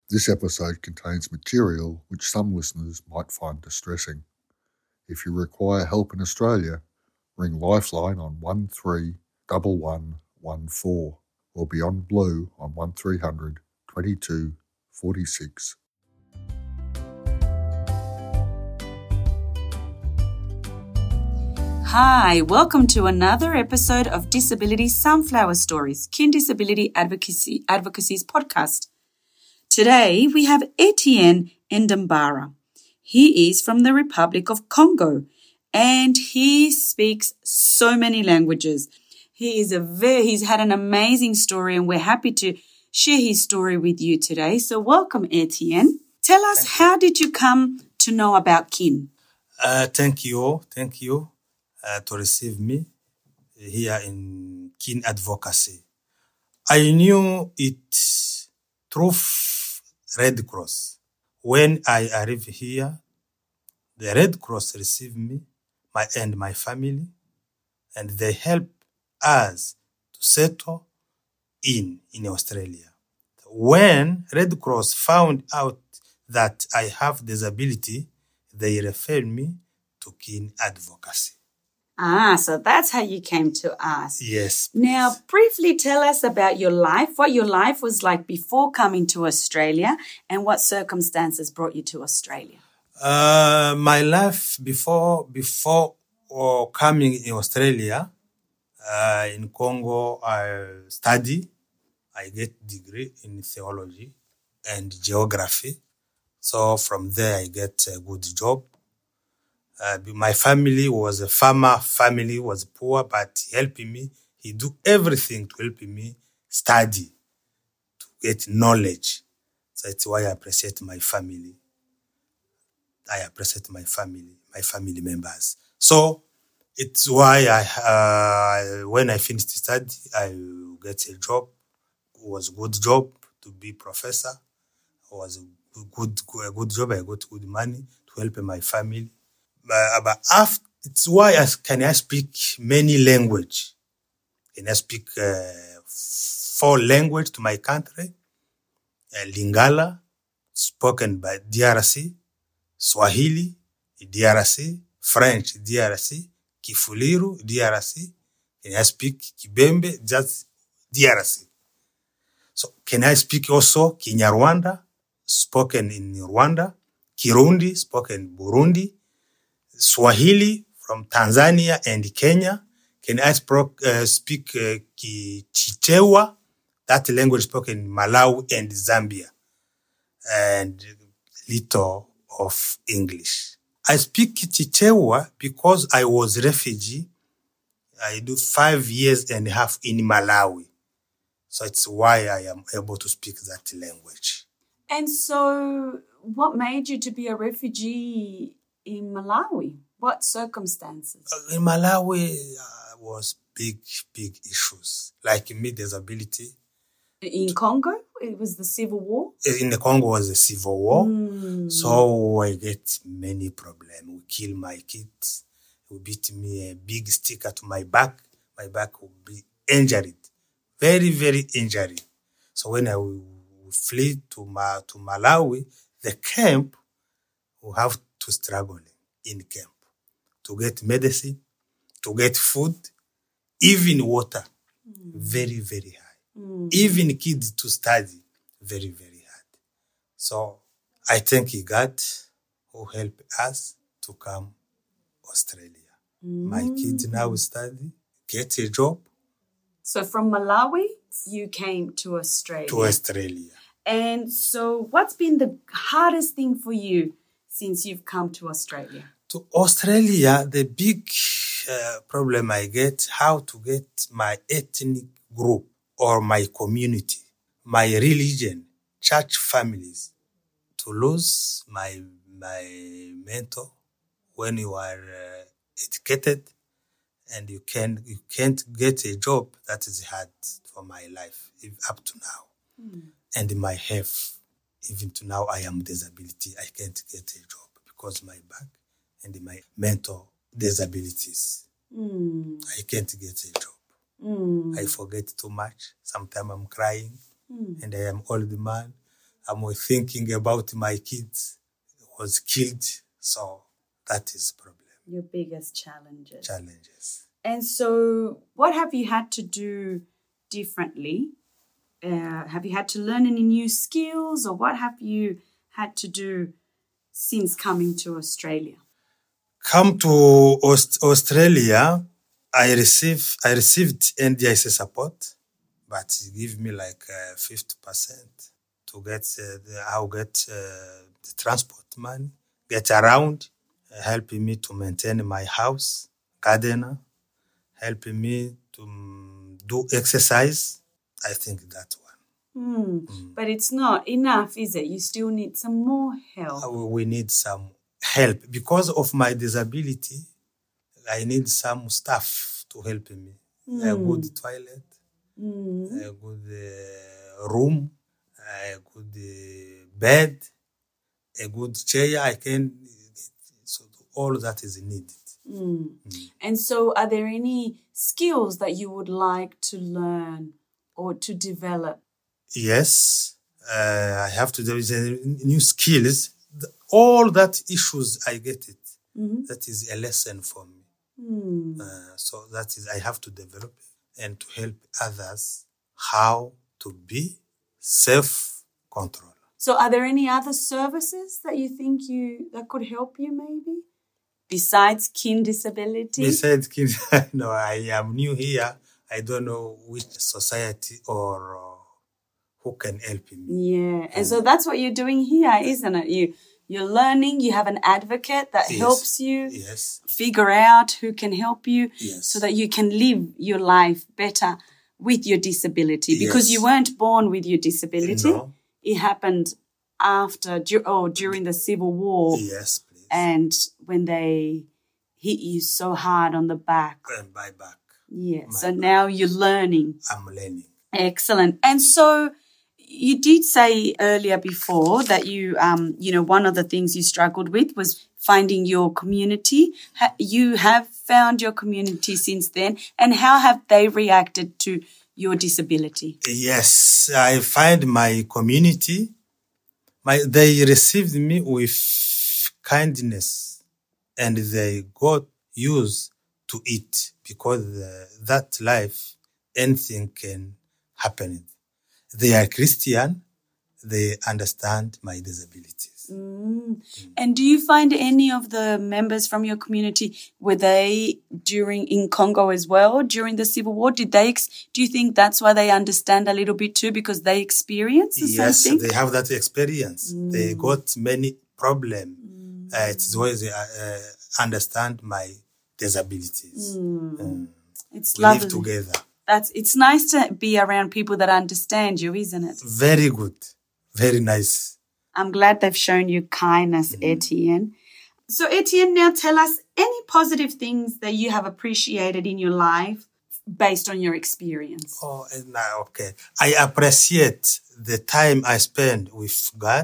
This episode contains material which some listeners might find distressing. If you require help in Australia, ring Lifeline on 131114 or Beyond Blue on 1300 22 46. Hi, welcome to another episode of Disability Sunflower Stories, Kin Disability Advocacy's podcast. Today we have Etienne Ndambara. He is from the Republic of Congo and he speaks so many languages. He's had an amazing story and we're happy to share his story with you today. So welcome, Etienne. Tell us, how did you come to know about kin? Thank you to receive me here in Kin Advocacy. I knew it through Red Cross. When I arrived here, the Red Cross received me and my family, and they helped us to settle in Australia. When Red Cross found out that I have disability, they referred me to Kin Advocacy. So that's how you came to us. Yes. Now, briefly tell us about your life, what your life was like before coming to Australia and what circumstances brought you to Australia. My life before coming in Australia, in Congo, I study. I get degree in theology and geography. So from there, I get a good job. My family was a farmer. Family was poor, but he helped me. He do everything to help me study, to get knowledge. So that's why I appreciate my family. I appreciate my family members. So it's why when I finished study, I get a job. It was a good job to be professor. It was a good job. I got good money to help my family. But after, it's why I speak many language. Can I speak 4 languages to my country? Lingala, spoken by DRC, Swahili, DRC, French, DRC, Kifuliru, DRC. Can I speak Kibembe, just DRC? So can I speak also Kinyarwanda, spoken in Rwanda, Kirundi, spoken in Burundi, Swahili from Tanzania and Kenya. Can I speak Kichichewa, that language spoken in Malawi and Zambia, and little of English. I speak Kichichewa because I was a refugee. I do 5.5 years in Malawi. So it's why I am able to speak that language. And so what made you to be a refugee in Malawi? What circumstances? In Malawi was big issues. Like me, disability. In Congo, it was the civil war? In the Congo was a civil war. So I get many problems. We kill my kids. We beat me a big sticker to my back. My back will be injured. Very, very injured. So when I flee to Malawi, the camp, we have to struggle in camp to get medicine, to get food, even water, very, very high. Even kids to study, very, very hard. So I thank God who helped us to come Australia. My kids now study, get a job. So from Malawi, you came to Australia. To Australia. And so what's been the hardest thing for you since you've come to Australia? To Australia, the big problem I get, how to get my ethnic group or my community, my religion, church families, to lose my mentor when you are educated and you can't get a job. That is hard for my life up to now. And my health, even to now, I am disability. I can't get a job because my back and my mental disabilities. I can't get a job. I forget too much. Sometimes I'm crying and I am old man. I'm thinking about my kids was killed. So that is problem. Your biggest challenges. And so what have you had to do differently? Have you had to learn any new skills, or what have you had to do since coming to Australia? Come to Australia, I received NDIS support, but it give me like 50% to get the transport money, get around, helping me to maintain my house, gardener, helping me to do exercise. I think that one. But it's not enough, is it? You still need some more help. We need some help. Because of my disability, I need some staff to help me. A good toilet, a good room, a good bed, a good chair. So all that is needed. And so are there any skills that you would like to learn or to develop? Yes, I have to develop new skills. All that issues, I get it. That is a lesson for me. So that is, I have to develop it and to help others how to be self-control. So are there any other services that you think that could help you maybe? Besides kin disability? Besides kin, no, I am new here. I don't know which society or who can help me. Yeah, and so that's what you're doing here, isn't it? You're learning, you have an advocate that helps you figure out who can help you so that you can live your life better with your disability. Because you weren't born with your disability. No. It happened during the Civil War. Yes, please. And when they hit you so hard on the back. And my back. Yeah, so now you're learning. I'm learning. Excellent. And so you did say earlier before that you one of the things you struggled with was finding your community. You have found your community since then. And how have they reacted to your disability? Yes, I find my community. They received me with kindness, and they got used to it because that life, anything can happen. They are Christian. They understand my disabilities. And do you find any of the members from your community, were they in Congo as well during the Civil War? Do you think that's why they understand a little bit too, because they experienced the same thing? Yes, they have that experience. They got many problems. It's why they understand my disabilities. It's we lovely. live together. It's nice to be around people that understand you, isn't it? Very good. Very nice. I'm glad they've shown you kindness, Etienne. So, Etienne, now tell us any positive things that you have appreciated in your life based on your experience. Okay. I appreciate the time I spend with God.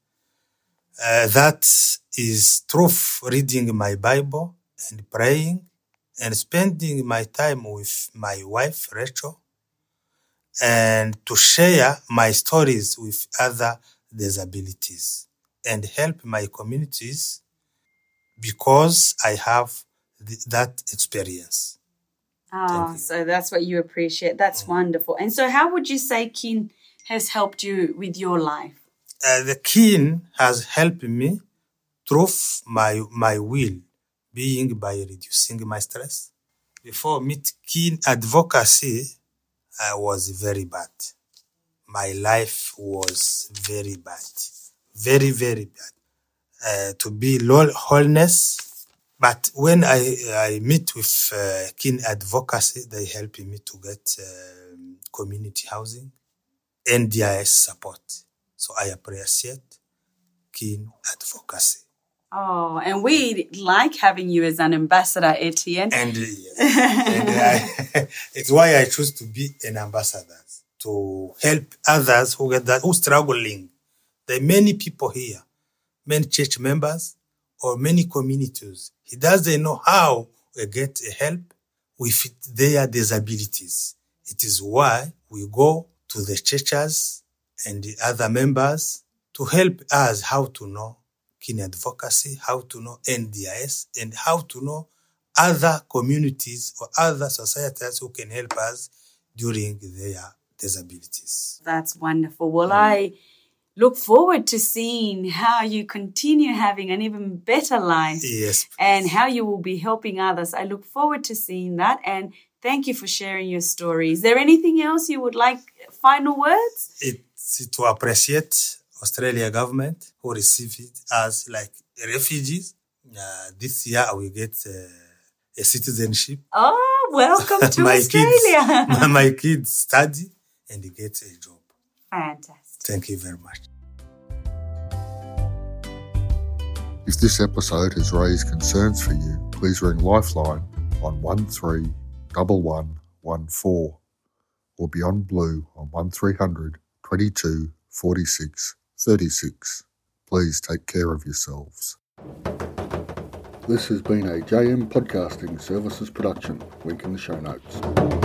That is through reading my Bible and praying and spending my time with my wife, Rachel, and to share my stories with other disabilities and help my communities because I have that experience. So that's what you appreciate. That's wonderful. And so how would you say kin has helped you with your life? The kin has helped me through my will being by reducing my stress. Before meet kin advocacy, I was very bad. My life was very bad. Very, very bad. To be wholeness. But when I meet with kin advocacy, they help me to get community housing, NDIS support. So I appreciate kin advocacy. Oh, and we like having you as an ambassador, Etienne. And it's why I choose to be an ambassador, to help others who struggling. There are many people here, many church members or many communities. He doesn't know how to get help with their disabilities. It is why we go to the churches and the other members to help us how to know kin advocacy, how to know NDIS, and how to know other communities or other societies who can help us during their disabilities. That's wonderful. Well, I look forward to seeing how you continue having an even better life. Yes. And how you will be helping others. I look forward to seeing that. And thank you for sharing your story. Is there anything else you would like, final words? It's to appreciate Australia government who received us like refugees. This year we get a citizenship. Oh, welcome to Australia. My kids study and they get a job. Fantastic. Thank you very much. If this episode has raised concerns for you, please ring Lifeline on 131114 or Beyond Blue on 1300 22 46 36. Please take care of yourselves. This has been a JM Podcasting Services production. Link in the show notes.